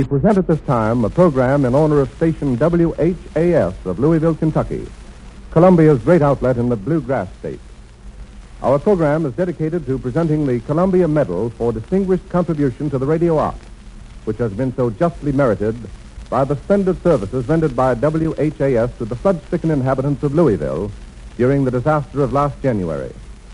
present at this time a program in honor of station WHAS of Louisville, Kentucky, Columbia's great outlet in the Bluegrass State. Our program is dedicated to presenting the Columbia Medal for distinguished contribution to the radio art, which has been so justly merited by the splendid services rendered by WHAS to the flood-stricken inhabitants of Louisville during the disaster of last January.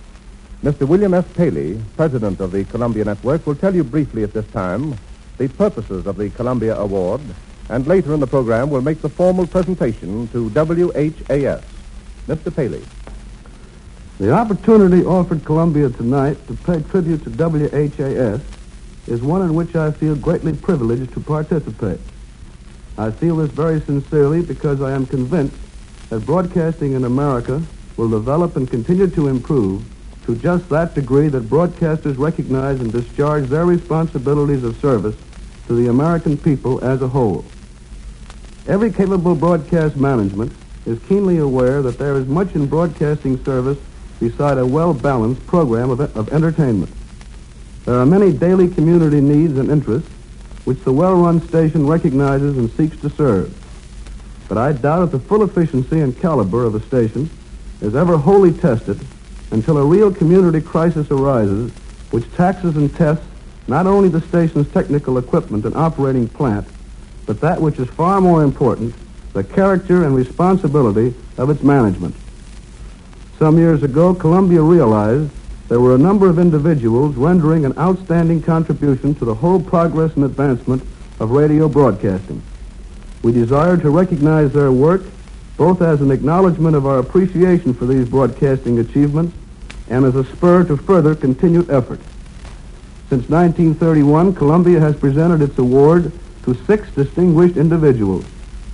Mr. William S. Paley, president of the Columbia Network, will tell you briefly at this time the purposes of the Columbia Award, and later in the program will make the formal presentation to WHAS. Mr. Paley. The opportunity offered Columbia tonight to pay tribute to WHAS is one in which I feel greatly privileged to participate. I feel this very sincerely because I am convinced that broadcasting in America will develop and continue to improve to just that degree that broadcasters recognize and discharge their responsibilities of service to the American people as a whole. Every capable broadcast management is keenly aware that there is much in broadcasting service beside a well-balanced program of entertainment. There are many daily community needs and interests which the well-run station recognizes and seeks to serve. But I doubt if the full efficiency and caliber of a station is ever wholly tested until a real community crisis arises which taxes and tests not only the station's technical equipment and operating plant, but that which is far more important, the character and responsibility of its management. Some years ago, Columbia realized there were a number of individuals rendering an outstanding contribution to the whole progress and advancement of radio broadcasting. We desired to recognize their work both as an acknowledgement of our appreciation for these broadcasting achievements and as a spur to further continued effort. Since 1931, Columbia has presented its award to 6 distinguished individuals.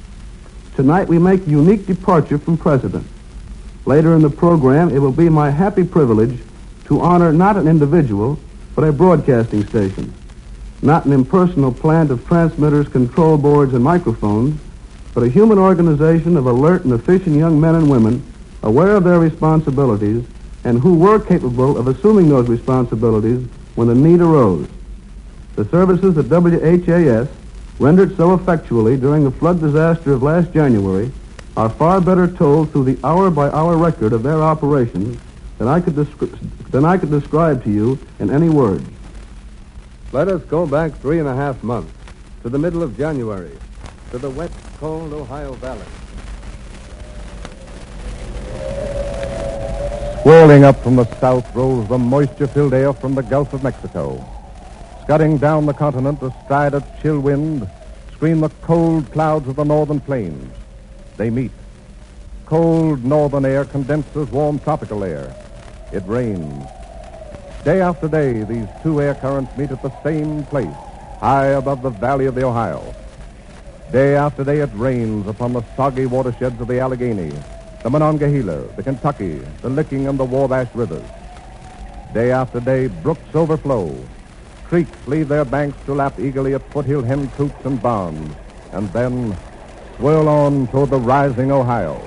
Tonight we make a unique departure from precedent. Later in the program, it will be my happy privilege to honor not an individual, but a broadcasting station. Not an impersonal plant of transmitters, control boards, and microphones, but a human organization of alert and efficient young men and women aware of their responsibilities and who were capable of assuming those responsibilities when the need arose. The services that WHAS rendered so effectually during the flood disaster of last January are far better told through the hour-by-hour record of their operations than I could describe to you in any words. Let us go back 3.5 months to the middle of January, to the wet, cold Ohio Valley. Swirling up from the south rolls the moisture-filled air from the Gulf of Mexico. Scudding down the continent astride a chill wind, scream the cold clouds of the northern plains. They meet. Cold northern air condenses warm tropical air. It rains. Day after day, these two air currents meet at the same place, high above the valley of the Ohio. Day after day, it rains upon the soggy watersheds of the Allegheny, the Monongahela, the Kentucky, the Licking, and the Wabash rivers. Day after day, brooks overflow. Creeks leave their banks to lap eagerly at foothill hen coops and barns, and then swirl on toward the rising Ohio.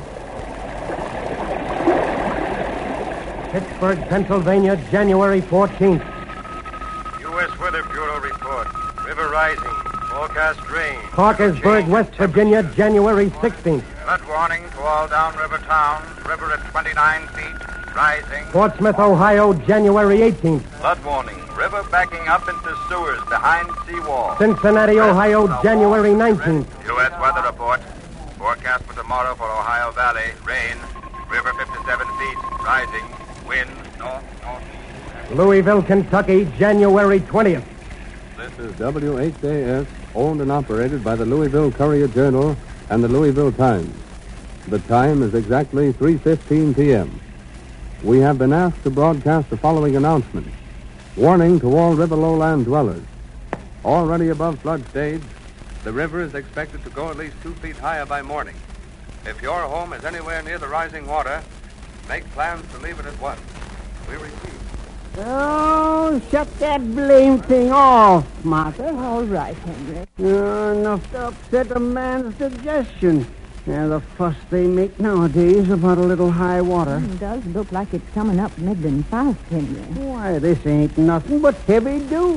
Pittsburgh, Pennsylvania, January 14th. U.S. Weather Bureau report. River rising. Forecast rain. Parkersburg, West Virginia, January 16th. Flood warning to all downriver towns. River at 29 feet. Rising. Portsmouth, Ohio, January 18th. Flood warning. River backing up into sewers behind seawall. Cincinnati, Ohio, January 19th. U.S. weather report. Forecast for tomorrow for Ohio Valley. Rain. River 57 feet. Rising. Wind north-northeast. Louisville, Kentucky, January 20th. This is WHAS, owned and operated by the Louisville Courier-Journal and the Louisville Times. The time is exactly 3:15 p.m. We have been asked to broadcast the following announcement. Warning to all river lowland dwellers. Already above flood stage, the river is expected to go at least 2 feet higher by morning. If your home is anywhere near the rising water, make plans to leave it at once. We repeat. Oh, shut that blame thing off, Martha. All right, Henry. Enough to upset a man's digestion. The fuss they make nowadays about a little high water. It does look like it's coming up middling fast, Henry. Why, this ain't nothing but heavy dew.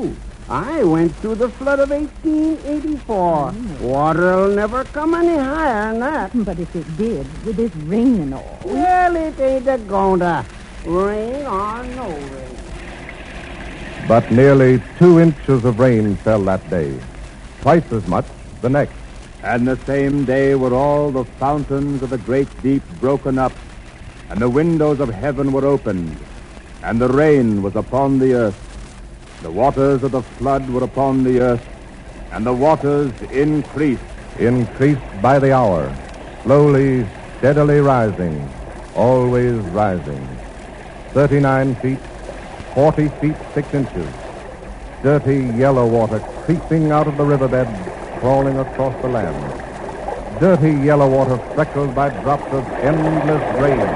I went through the flood of 1884. Water'll never come any higher than that. But if it did, with this rain and all. Well, it ain't a-going-to rain or no rain. But nearly 2 inches of rain fell that day, twice as much the next. And the same day were all the fountains of the great deep broken up, and the windows of heaven were opened, and the rain was upon the earth. The waters of the flood were upon the earth, and the waters increased. Increased by the hour, slowly, steadily rising, always rising. 39 feet, 40 feet 6 inches. Dirty yellow water creeping out of the riverbed, crawling across the land. Dirty yellow water freckled by drops of endless rain.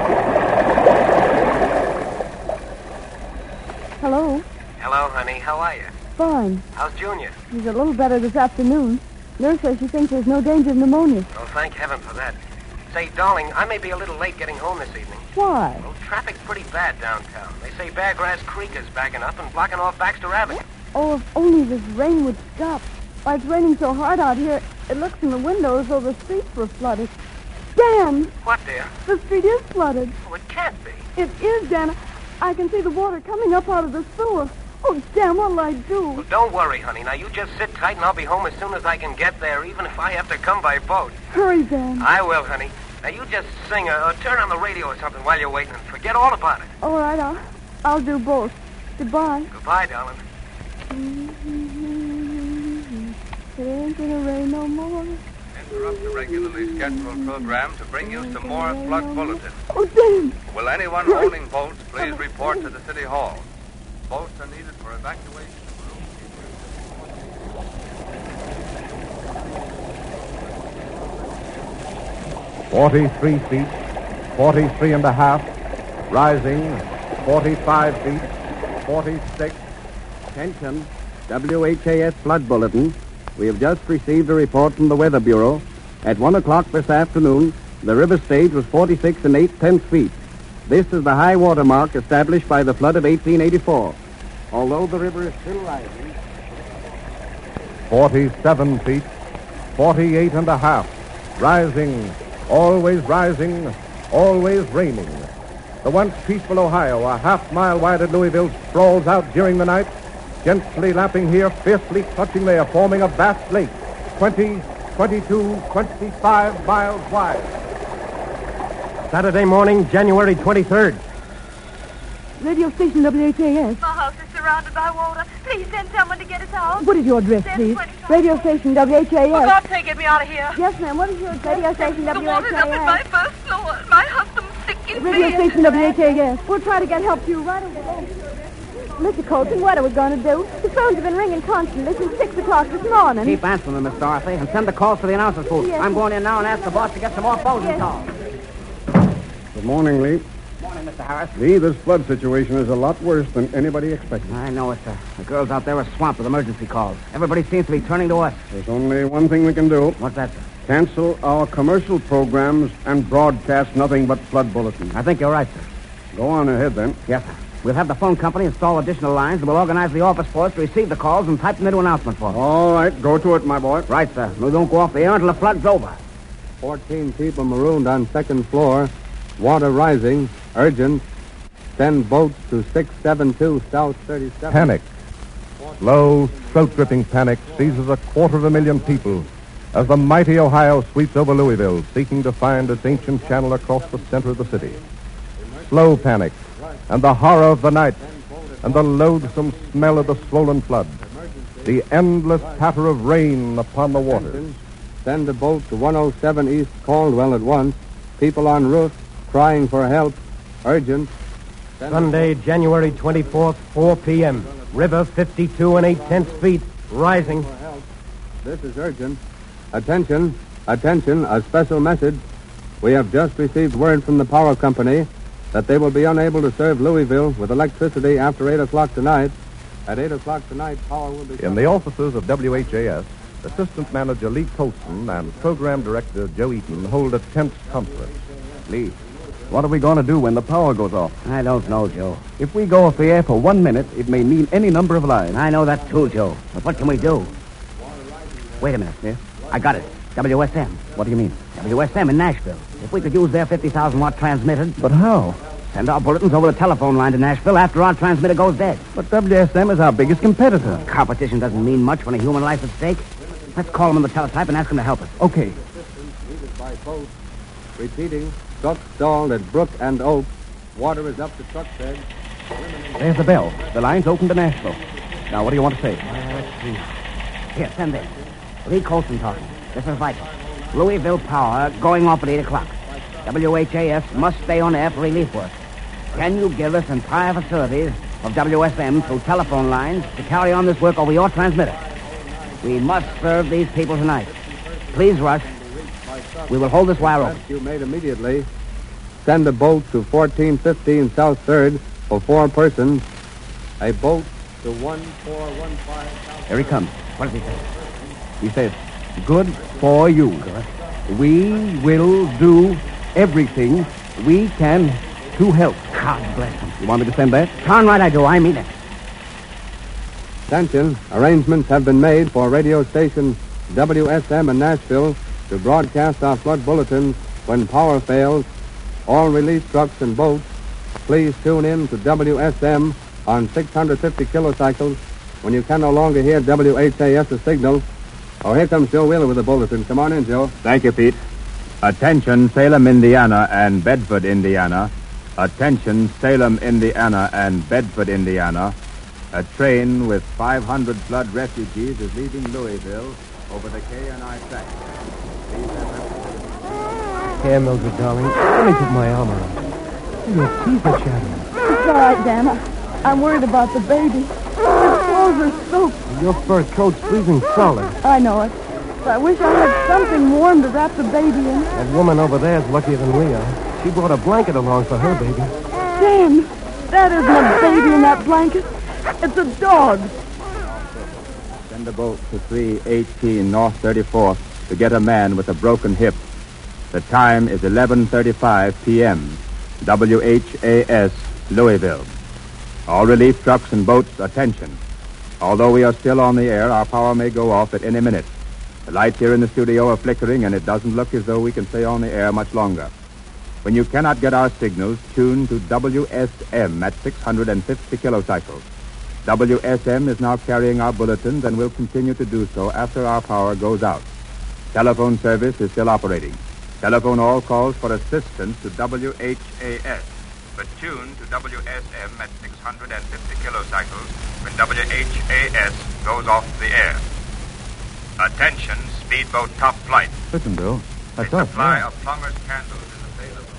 Hello? Hello, honey. How are you? Fine. How's Junior? He's a little better this afternoon. Nurse says she thinks there's no danger of pneumonia. Oh, thank heaven for that. Say, darling, I may be a little late getting home this evening. Why? Well, traffic's pretty bad downtown. They say Beargrass Creek is backing up and blocking off Baxter Avenue. Oh, if only this rain would stop. Why, it's raining so hard out here, it looks in the window as though the streets were flooded. Dan! What, dear? The street is flooded. Oh, it can't be. It is, Dan. I can see the water coming up out of the sewer. Oh, Dan, what'll I do? Well, don't worry, honey. Now, you just sit tight and I'll be home as soon as I can get there, even if I have to come by boat. Hurry, Dan. I will, honey. Now, you just sing or turn on the radio or something while you're waiting and forget all about it. All right, I'll do both. Goodbye. Goodbye, darling. It ain't gonna rain no more. Interrupt the regularly scheduled program to bring you some more flood bulletins. Oh, Dan! Will anyone owning boats please report to the City Hall? Boats are needed for evacuation. 43 feet, 43 and a half, rising, 45 feet, 46. Attention, WHAS Flood Bulletin. We have just received a report from the Weather Bureau. At 1 o'clock this afternoon, the river stage was 46 and 8/10 feet. This is the high water mark established by the flood of 1884. Although the river is still rising... 47 feet, 48 and a half, rising, always raining. The once peaceful Ohio, a half-mile wide at Louisville, sprawls out during the night, gently lapping here, fiercely clutching there, forming a vast lake, 20, 22, 25 miles wide. Saturday morning, January 23rd. Radio station WHAS. My house is surrounded by water. Please send someone to get us out. What is your address, please? 25. Radio station For WHAS. God's sake, get me out of here. Yes, ma'am. What is your address? Radio station The water's up at my WHAS. first floor. My husband's sick in Radio bed. station WHAS. We'll try to get help to you right away. Mr. Colton, what are we going to do? The phones have been ringing constantly since 6 o'clock this morning. Keep answering them, Miss Dorothy, and send the calls to the announcer's booth. Yes. I'm going in now and ask the boss to get some more phones Yes. calls. Good morning, Lee. Morning, Mr. Harris. Lee, this flood situation is a lot worse than anybody expected. I know it, sir. The girls out there are swamped with emergency calls. Everybody seems to be turning to us. There's only one thing we can do. What's that, sir? Cancel our commercial programs and broadcast nothing but flood bulletins. I think you're right, sir. Go on ahead, then. Yes, sir. We'll have the phone company install additional lines, and we'll organize the office force to receive the calls and type them into announcement for us. All right, go to it, my boy. Right, sir. We don't go off the air until the flood's over. 14 people marooned on second floor. Water rising. Urgent. Send boats to 672 South 37. Panic. Slow, throat-gripping panic seizes 250,000 people as the mighty Ohio sweeps over Louisville, seeking to find its ancient channel across the center of the city. Slow panic, and the horror of the night, and the loathsome smell of the swollen flood. The endless patter of rain upon the waters. Send a boat to 107 East Caldwell at once. People en route crying for help. Urgent. Sunday, January 24th, 4 p.m. River 52 and 8/10 feet, rising. This is urgent. Attention, attention, a special message. We have just received word from the power company that they will be unable to serve Louisville with electricity after 8 o'clock tonight. At 8 o'clock tonight, power will be... In the offices of WHAS, Assistant Manager Lee Colson and Program Director Joe Eaton hold a tense conference. Lee. What are we going to do when the power goes off? I don't know, Joe. If we go off the air for 1 minute, it may mean any number of lives. I know that too, Joe. But what can we do? Wait a minute. Yeah? I got it. WSM. What do you mean? WSM in Nashville. If we could use their 50,000-watt transmitter, But how? send our bulletins over the telephone line to Nashville after our transmitter goes dead. But WSM is our biggest competitor. Competition doesn't mean much when a human life's at stake. Let's call them on the teletype and ask them to help us. Okay. By boat. Repeating. Truck stalled at Brook and Oak. Water is up to truck bed. There's the bell. The line's open to Nashville. Now, what do you want to say? Let's see. Here, send this. Lee Colson talking. This is vital. Louisville Power going off at 8 o'clock. WHAS must stay on air for relief work. Can you give us entire facilities of WSM through telephone lines to carry on this work over your transmitter? We must serve these people tonight. Please rush. We will hold this wire open. Rescue made immediately. Send a boat to 1415 South 3rd for 4 persons. A boat to 1415 Here he comes. What does he say? He says, good for you. Good. We will do everything we can to help. God bless him. You want me to send that? Darn right I do. I mean it. Attention. Arrangements have been made for radio station WSM in Nashville to broadcast our flood bulletins when power fails. All relief trucks and boats, please tune in to WSM on 650 kilocycles when you can no longer hear WHAS signal. Oh, here comes Joe Wheeler with the bulletin. Come on in, Joe. Thank you, Pete. Attention, Salem, Indiana and Bedford, Indiana. Attention, Salem, Indiana and Bedford, Indiana. A train with 500 flood refugees is leaving Louisville over the K&I track. Here, Mildred, darling. Let me put my arm around you. Your teeth are chattering. It's all right, Dan. I'm worried about the baby. His clothes are soaked. Your fur coat's freezing solid. I know it. I wish I had something warm to wrap the baby in. That woman over there is luckier than we are. She brought a blanket along for her baby. Dan, that isn't a baby in that blanket. It's a dog. Send a boat to 318 North 34th to get a man with a broken hip. The time is 11:35 p.m. WHAS, Louisville. All relief trucks and boats, attention. Although we are still on the air, our power may go off at any minute. The lights here in the studio are flickering, and it doesn't look as though we can stay on the air much longer. When you cannot get our signals, tune to WSM at 650 kilocycles. WSM is now carrying our bulletins and will continue to do so after our power goes out. Telephone service is still operating. Telephone all calls for assistance to WHAS, but tune to WSM at 650 kilocycles when WHAS goes off the air. Attention, speedboat top flight. Listen, Bill. A supply of plumber's candles is available.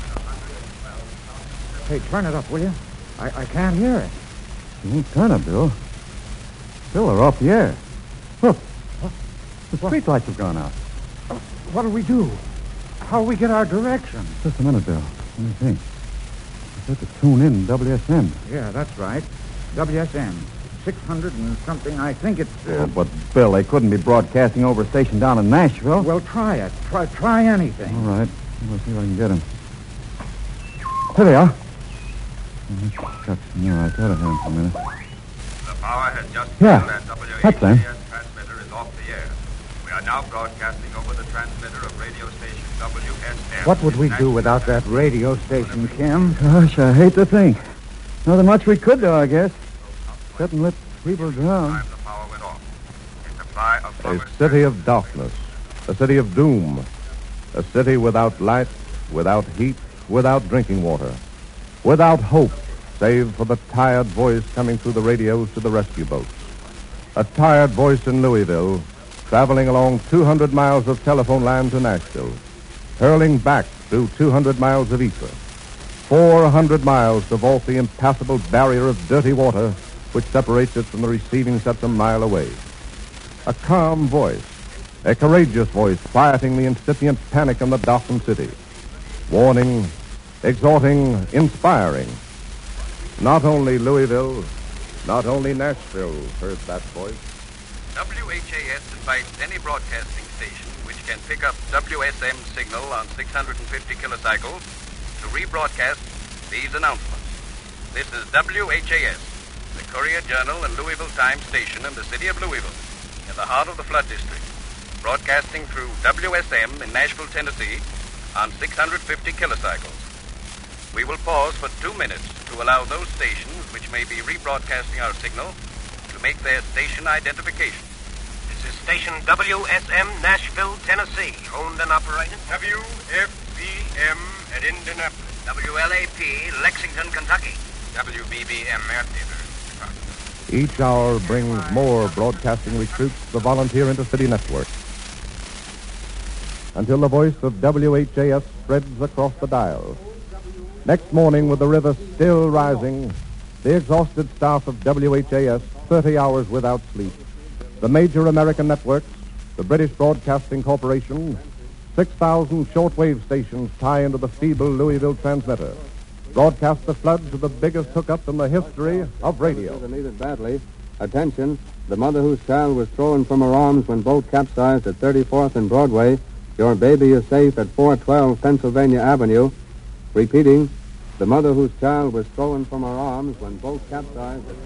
Hey, turn it up, will you? I can't hear it. You won't turn it, Bill. Bill, they're off the air. Look. The street lights have gone out. What'll we do? How'll we get our direction? Just a minute, Bill. Let me think. I said to tune in WSM. Yeah, that's right. WSM. 600 and something. I think it's... Oh, but, Bill, they couldn't be broadcasting over a station down in Nashville. Well, try it. Try anything. All right. Let's see if I can get him. Here they are. Shucks. No, I thought I had him for a minute. The power has just Yeah, failed and that's them. WHAS transmitter is off the air. We are now broadcasting over the transmitter of radio station WSM. What would we do without that radio station, Kim? Gosh, I hate to think. Nothing much we could do, I guess. Except and let people drown. The power went off. A supply of A plumber's city of darkness. A city of doom. A city without light, without heat, without drinking water. Without hope, save for the tired voice coming through the radios to the rescue boats. A tired voice in Louisville, traveling along 200 miles of telephone line to Nashville, hurling back through 200 miles of ether, 400 miles to vault the impassable barrier of dirty water which separates it from the receiving sets a mile away. A calm voice, a courageous voice quieting the incipient panic in the darkened city, warning, exhorting, inspiring. Not only Louisville, not only Nashville heard that voice. WHAS invites any broadcasting station which can pick up WSM signal on 650 kilocycles to rebroadcast these announcements. This is WHAS, the Courier-Journal and Louisville Times station in the city of Louisville, in the heart of the flood district, broadcasting through WSM in Nashville, Tennessee, on 650 kilocycles. We will pause for 2 minutes to allow those stations which may be rebroadcasting our signal to make their station identification. This is station WSM, Nashville, Tennessee, owned and operated. WFBM at Indianapolis. WLAP, Lexington, Kentucky. WBBM at Chicago. Each hour brings more broadcasting recruits to the Volunteer Intercity Network, until the voice of WHAS spreads across the dial. Next morning, with the river still rising, the exhausted staff of WHAS, 30 hours without sleep, the major American networks, the British Broadcasting Corporation, 6,000 shortwave stations tie into the feeble Louisville transmitter, broadcast the floods of the biggest hookup in the history of radio. Needed badly. Attention, the mother whose child was thrown from her arms when boat capsized at 34th and Broadway. Your baby is safe at 412 Pennsylvania Avenue. Repeating, the mother whose child was thrown from her arms when boat capsized at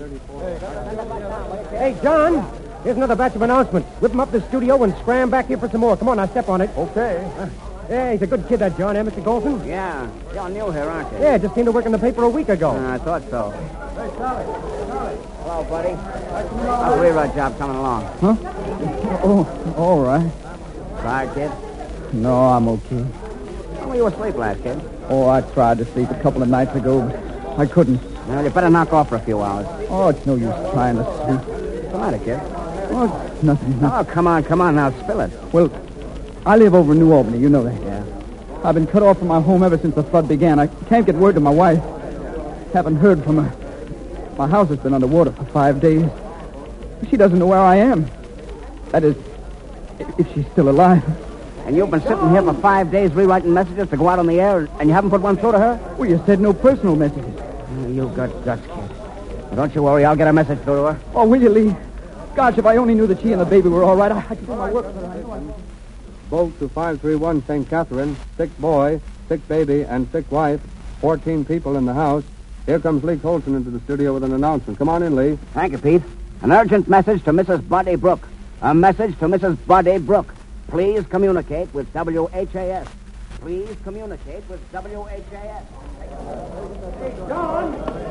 34th. Hey, John, here's another batch of announcements. Whip them up to the studio and scram back here for some more. Come on, now, step on it. Okay. Yeah, he's a good kid, that John, eh, Mr. Golson? Yeah. You're new here, aren't you? Yeah, just came to work in the paper a week ago. I thought so. Hey, Charlie. Hello, buddy. How's the rewrite job coming along? Huh? Oh, all right. Tired, kid? No, I'm okay. When were you asleep last, kid? Oh, I tried to sleep a couple of nights ago, but I couldn't. Well, you better knock off for a few hours. Oh, it's no use trying to sleep. What's the matter, kid? Oh, it's nothing. Oh, come on, now, spill it. Well, I live over in New Albany, you know that. Yeah. I've been cut off from my home ever since the flood began. I can't get word to my wife. Haven't heard from her. My house has been underwater for 5 days. She doesn't know where I am. That is, if she's still alive. And you've been sitting here for 5 days rewriting messages to go out on the air, and you haven't put one through to her? Well, you said no personal messages. You've got guts, kid. Well, don't you worry, I'll get a message through to her. Oh, will you, Lee? Gosh, if I only knew that she and the baby were all right, I could do my work for her. Boat to 531 St. Catherine, sick boy, sick baby, and sick wife, 14 people in the house. Here comes Lee Colson into the studio with an announcement. Come on in, Lee. Thank you, Pete. An urgent message to Mrs. Buddy Brooke. A message to Mrs. Buddy Brooke. Please communicate with WHAS. Please communicate with WHAS. Hey, John!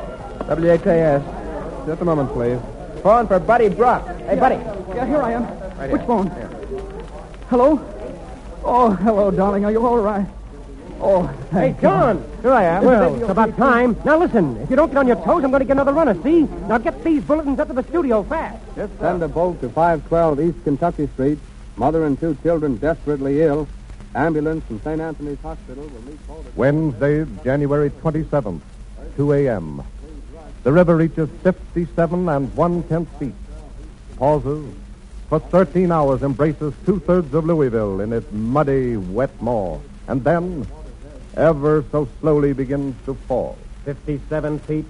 WHAS. Just a moment, please. Phone for Buddy Brooke. Hey, Buddy. Yeah, here I am. Right Which here. phone? Here. Hello? Oh, hello, darling. Are you all right? Oh, Hey, John! Here I am. Well, it's about time. Now, listen. If you don't get on your toes, I'm going to get another runner, see? Now, get these bulletins up to the studio fast. Yes, send a boat to 512 East Kentucky Street. Mother and 2 children desperately ill. Ambulance from St. Anthony's Hospital will meet both. Wednesday, January 27th, 2 a.m. The river reaches 57 1/10 feet. Pauses. For 13 hours embraces 2/3 of Louisville in its muddy, wet maw. And then, ever so slowly begins to fall. 57 feet,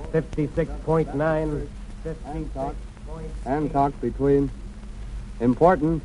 56.9, 56. Hancock between. Important.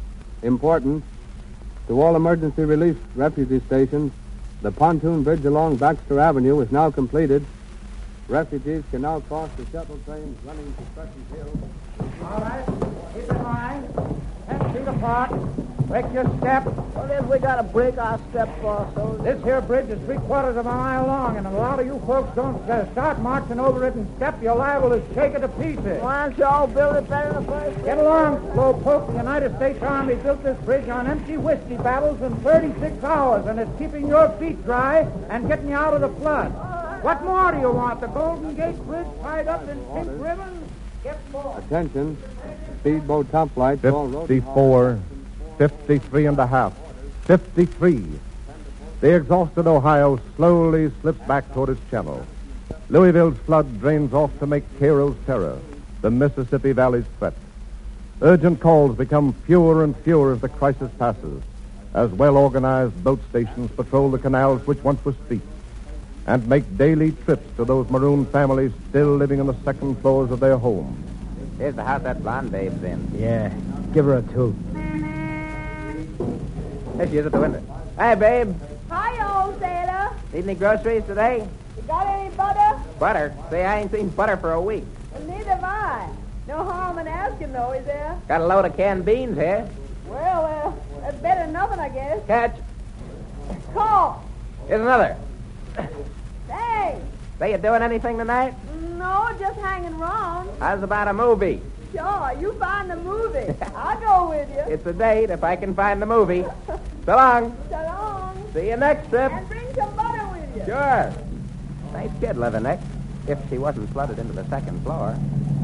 To all emergency relief refugee stations, the pontoon bridge along Baxter Avenue is now completed. Refugees can now cross the shuttle trains running to Crescent Hill. All right. Keep in mind. 10 feet apart. Break your step. Well, if we got to break our step also. This here bridge is 3/4 of a mile long, and a lot of you folks don't start marching over it and step. You're liable to shake it to pieces. Why don't you all build it better in the first place? Get along, Slowpoke. The United States Army built this bridge on empty whiskey barrels in 36 hours, and it's keeping your feet dry and getting you out of the flood. What more do you want? The Golden Gate Bridge tied up in pink ribbons? Get more. Attention. Speedboat top flights. 54, 53 and a half, 53. The exhausted Ohio slowly slips back toward its channel. Louisville's flood drains off to make Cairo's terror, the Mississippi Valley's threat. Urgent calls become fewer and fewer as the crisis passes, as well-organized boat stations patrol the canals which once were streets, and make daily trips to those marooned families still living on the second floors of their homes. Here's the house that blonde babe's in. Yeah, give her a toot. There she is at the window. Hey, babe. Hi, old sailor. Need any groceries today? You got any butter? Butter? Say, I ain't seen butter for a week. Well, neither have I. No harm in asking, though, is there? Got a load of canned beans here. Well, that's better than nothing, I guess. Catch. Call. Here's another. Hey. Say, you doing anything tonight? No, just hanging around. How's about a movie? Sure, you find the movie. I'll go with you. It's a date if I can find the movie. So long. So long. See you next trip. And bring some butter with you. Sure. Nice kid, Leatherneck. If she wasn't flooded into the second floor.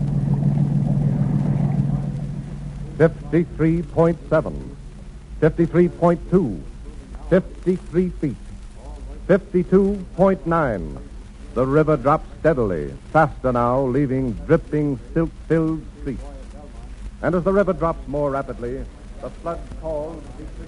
53.7, 53.2, 53 feet, 52.9. The river drops steadily, faster now, leaving dripping, silt-filled streets. And as the river drops more rapidly, the flood calls...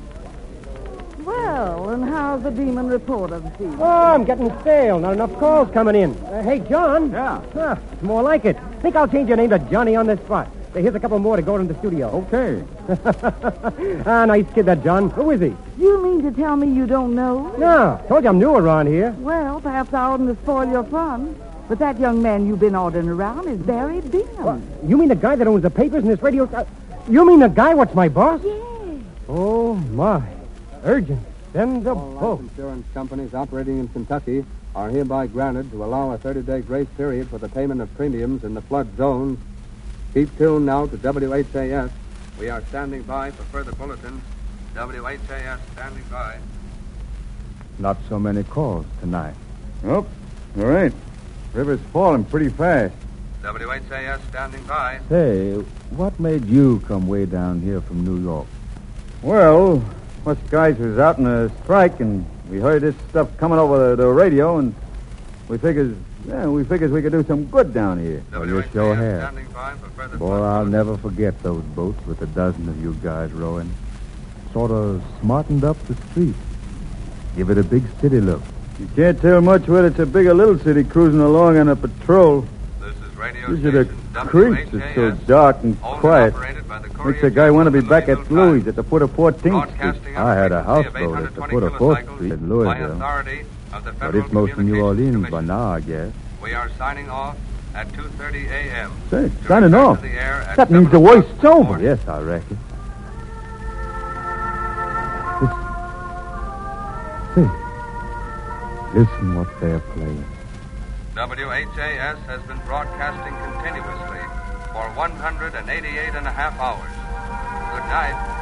Well, and how's the demon reporter this evening? Oh, I'm getting stale. Not enough calls coming in. Hey, John. Yeah? It's more like it. Think I'll change your name to Johnny on this spot. Here's a couple more to go in the studio. Okay. Nice kid, that John. Who is he? You mean to tell me you don't know? No. Told you I'm new around here. Well, perhaps I oughtn't to spoil your fun. But that young man you've been ordering around is Barry Bingham. What? You mean the guy that owns the papers and this radio... you mean the guy what's my boss? Yes. Oh, my. Urgent. Send the All boat. life insurance companies operating in Kentucky are hereby granted to allow a 30-day grace period for the payment of premiums in the flood zones. Keep tuned now to WHAS. We are standing by for further bulletins. WHAS standing by. Not so many calls tonight. Oh, all right. River's falling pretty fast. WHAS standing by. Say, what made you come way down here from New York? Well, us guys was out in a strike, and we heard this stuff coming over the radio, and we figures we could do some good down here. Well, you sure have. Standing by for further Boy, I'll never forget those boats with a dozen of you guys rowing. Sort of smartened up the street. Give it a big city look. You can't tell much whether it's a big or little city cruising along on a patrol. This is radio These are the station creeks. It's so WHAS, dark and owned and quiet. operated by the Makes Courier a guy want to be Journal back and at Louisville Louis Times. at the foot of 14th Street. Broadcasting I had a on frequency of houseboat at the 820 foot of 4th kilocycles Street in by Louisville. authority of the But Federal it's most of New Communications Orleans by Commission. now, I guess. We are signing off at 2:30 a.m. Say, To signing return off. to the air at That means 7 the o'clock worst's in the over. morning. Yes, I reckon. Listen what they're playing. WHAS has been broadcasting continuously for 188 and a half hours. Good night.